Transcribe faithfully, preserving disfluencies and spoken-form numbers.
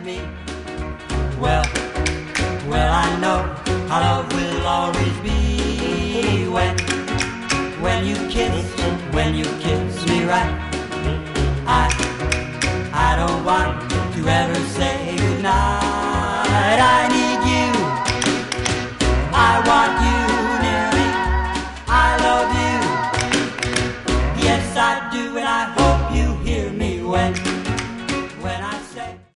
me. Well, well, I know how love will always be when, when you kiss, when you kiss me right.